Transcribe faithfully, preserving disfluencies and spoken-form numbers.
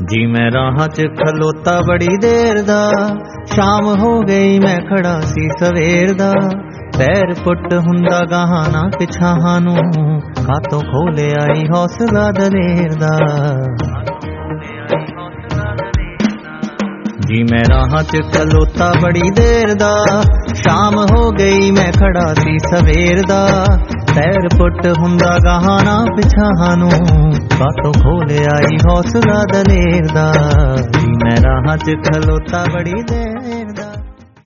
जी मैं राह च खलोता बड़ी देर दा, शाम हो गई मैं खड़ा सी सवेर दा। पैर पुट हुंदा गहाना पिछां नू, कातों खोले आई हौसला दलेर दा। जी मैं राह च खलोता बड़ी देर दा, शाम हो गई मैं खड़ा सी सवेर दा। पैर पुट हुंदा गहाना पिछां नू, कातों खोले आई हौसला दलेर दा। जी मैं राह च खलोता बड़ी देर